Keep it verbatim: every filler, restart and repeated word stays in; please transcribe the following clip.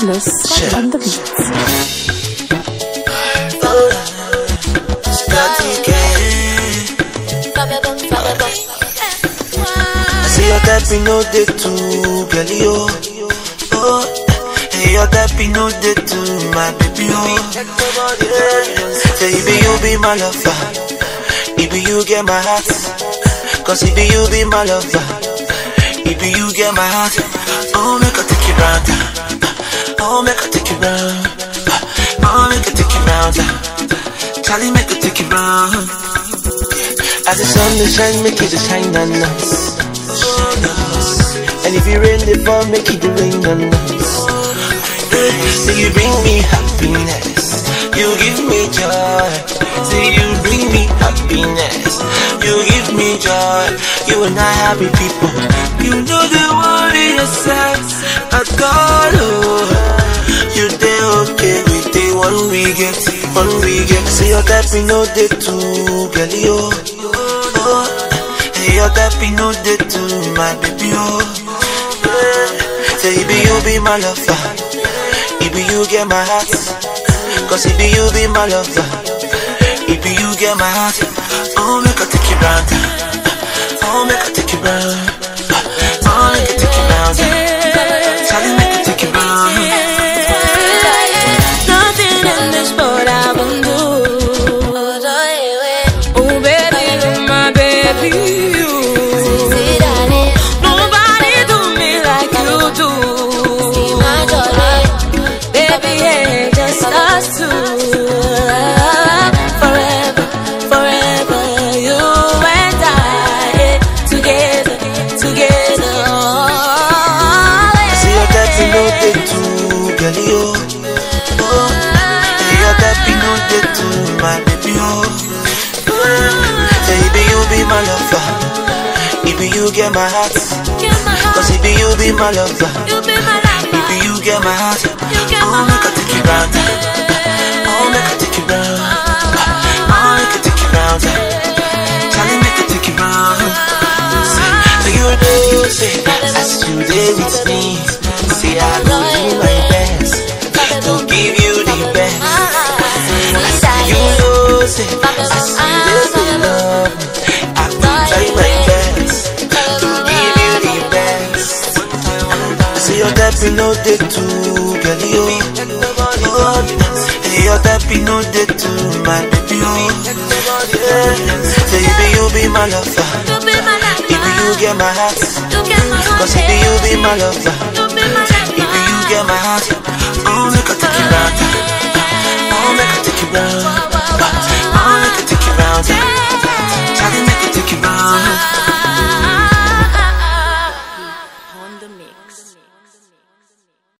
Badness on the beats. I see your type, you know they too, girl, yo. Oh, hey, your type, you know they too, my baby, oh. Say, if you be my lover, if you get my heart, cause if you be my lover, if you get my heart, oh, make I take you round, oh, make I take you round, oh, make I take you round, Charlie, make I take you round. As the sun will shine, make it shine on us. And if you rain the fall, make it rain on us. So you bring me happiness, you give me joy. So you bring me happiness, you give me joy. You and I happy people. You know the world in yourself at all. Oh, you dey okay with the one we get, one we get. See your type, you know they too, girl, yo. Oh, hey, your type, you know they too, my baby, oh. Say, if you be my lover, if you get my heart, cause if you be my lover, if you get my heart, oh, make I take you round, oh, make I take you round, oh, make I take you round, Charlie, make I take you round. Nothing in this world I won't do. Oh, baby, you're my baby. Nobody do me like you do. Baby, yeah, just us two. Forever, forever, you and I, yeah, together, together. See your type, you know they too, girl, yo. Oh, see your type, you know they too, my baby, oh. Say, if you be my lover, if you get my heart, cause if you be my lover, if you get my heart, oh, make I take you round, oh, make I take you round, oh, make I take you round, Charlie, make I take you round. So you know, say, as you there with me, say I go do my best to give you the best. You know, say, as you there to love me, I will try my best to give you the best. See your type, you know they too, girl, yo. Oh, hey, your type, you know they too, my baby, oh. Say, if you be my lover, if you get my heart, cause if you be my lover, if you get my heart, oh, make I take you round, oh, make I take you round.